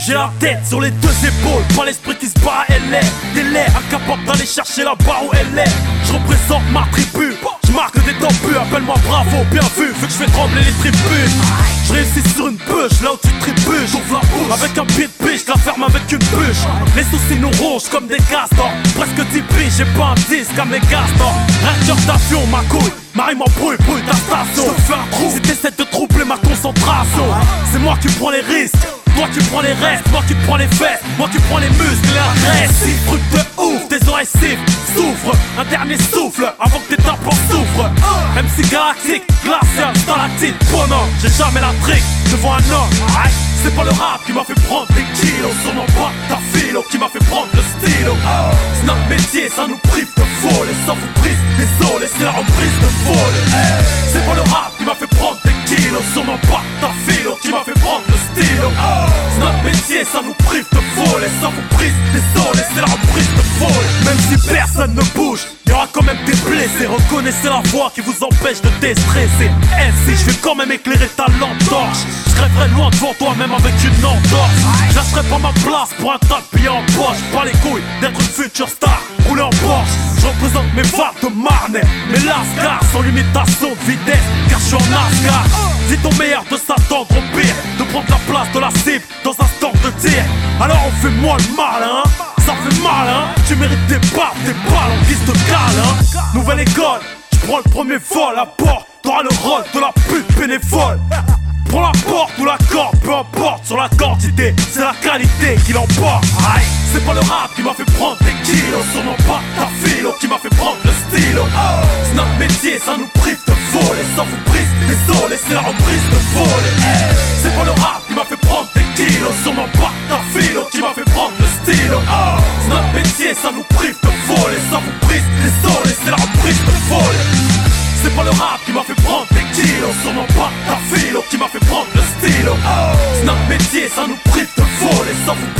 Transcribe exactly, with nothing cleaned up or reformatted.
J'ai la tête sur les deux épaules, pas l'esprit qui se bat à L A. Délai, incapable d'aller chercher la barre où elle est. Je représente ma tribu, je marque des tempus. Appelle-moi bravo, bien vu, vu que je fais trembler les tribunes. Je réussis sur une bûche, là où tu trébuches. J'ouvre la bouche, avec un pied de biche, la ferme avec une bûche. Les soucis nous rongent comme des castors. Presque dix piges, j'ai pas un disque à mes castors. Réacteur d'avion, ma couille, Marie m'embrouille, brûle ta station. Je te fais un trou, si t'essaies de troubler ma concentration. C'est moi qui prends les risques, toi qui prends les restes, moi qui prends les fesses, moi qui prends les muscles et la reste. Si truc de ouf, tes oreilles sifflent, souffre, un dernier souffle avant que tes tympans souffrent. M C galactique, glacial, stalactite, bonhomme, j'ai jamais la trick devant un homme. C'est pas le rap qui m'a fait prendre des kilos, sûrement pas ta philo qui m'a fait prendre le stylo. C'est notre métier, ça nous prive de voler, ça vous prise, désolé, c'est la reprise de voler. C'est pas le rap qui m'a fait prendre des kilos, sûrement pas ta philo qui m'a fait prendre le stylo. C'est notre métier, ça nous prive de voler, ça vous prise, désolé, c'est la reprise de voler. Même si personne ne bouge, y'aura quand même des blessés. Reconnaissez la voix qui vous empêche de déstresser. Ainsi, je vais quand même éclairer ta lampe torche. Je crèverai loin devant toi, même avec une entorse. Je lâcherai pas ma place pour un tas de billets en poche. Pas les couilles d'être une future star, rouler en Porsche. Je représente mes vagues de Marnais, mes lascars sans limitation de vitesse, car je suis en NASCAR. Dis ton meilleur de s'attendre au pire, de prendre la place de la cible dans un stand de tir. Alors on fait moi le malin, hein. Ça fait mal, hein. Tu mérites des barres, des balles en guise de câlin. Nouvelle école, je prends le premier vol à bord. T'auras le rôle de la pute bénévole. Prends la porte ou la corde, peu importe sur la quantité, c'est la qualité qui l'emporte. C'est pas le rap qui m'a fait prendre des kilos, sûrement pas ta philo qui m'a fait prendre le stylo. C'est notre métier, ça nous prive de voler, ça vous prise, désolé, c'est la reprise de voler. C'est pas le rap qui m'a fait prendre des kilos, sûrement pas ta philo qui m'a fait prendre le stylo. C'est notre métier, ça nous prive de voler, ça vous prise, désolé, c'est la reprise de voler. C'est pas le rap qui m'a fait prendre des kilos, sûrement pas ta philo qui m'a fait prendre le stylo. C'est notre métier, ça nous prive de voler, ça vous